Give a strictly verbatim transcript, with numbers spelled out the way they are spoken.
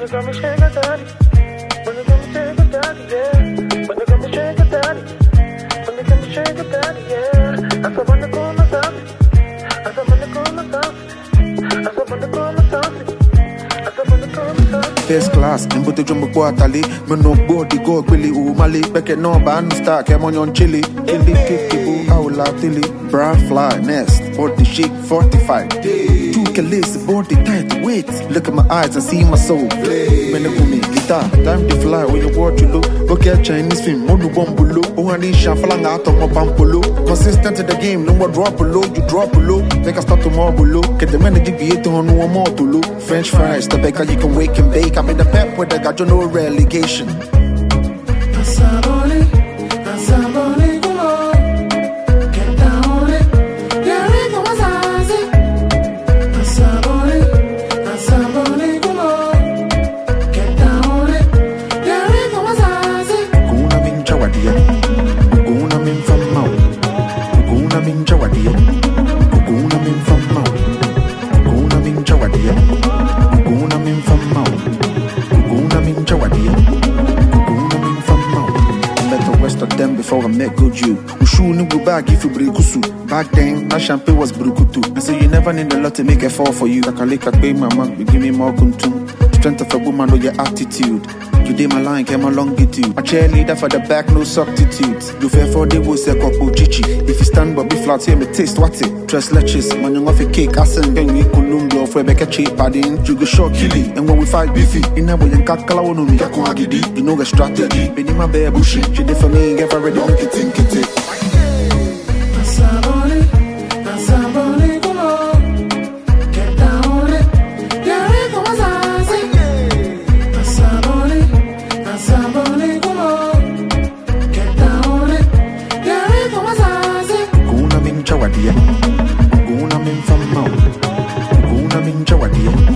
you come and shake a daddy, when you come and shake a daddy, yeah. When you come and shake a daddy, when you come and shake a daddy, yeah. I said when you call myself, I said when you call myself, I said when you call myself, I said when you call myself. First class, in Bote Jumbo Quatali, Mano Body Go Billy Umali, Becket no Ban Star, Camon on Chili, Illy Kikibu, Aula Tilly, Bra Fly, Nest, forty Chic, forty-five. Two Kalis, body tight, wait. Look at my eyes and see my soul. When you me, guitar, time to fly, when you watch you look. Look at Chinese film, Monu Bombulo, Ohani Shaflang out of my Pampolo. Consistent in the game, no more drop below, you drop below. Make a stop tomorrow below. Get the man to be on no more to look. French fries, the baker you can wake and bake. I'm in the pep with the got you no relegation. Asabone, Asabone, come on. Get down on it. There it goes, Azi. Asabone, Asabone, come on. Get down on it. There it goes, Azi. Guna min chawadia. Guna min from Mau. Guna min chawadia. Guna min from Mau. Guna min chawadia. Guna min from Mau. Guna min chawadia. Guna min from Mau. I met the rest of them before I met good you. Ushu ni bag if you brikusu. Back then, my champagne was brukutu. I say you never need a lot to make a fall for you. Kakalika pay mama, you give me more kuntum. Strength of a woman or your attitude. You did my line, came along with you. A cheerleader for the back, no substitutes. You fair for the was a couple chichi. If you stand but be flat, here me taste what it. Dress letches, man, you off a cake, I send when we Columbo for a cheap padding. You go short killy, and when we fight beefy, in a way and kakala no me kakwagidi. You know the strategy, been my bear bushy. She did for me, ever ready, make it think it. Asabone, Asabone, come on. Get down on it. There it goes, Azi. Asabone, Asabone, come on. Get down on it. There it goes, Azi. Guna min chawadia. Guna min from Mau. Guna min chawadia.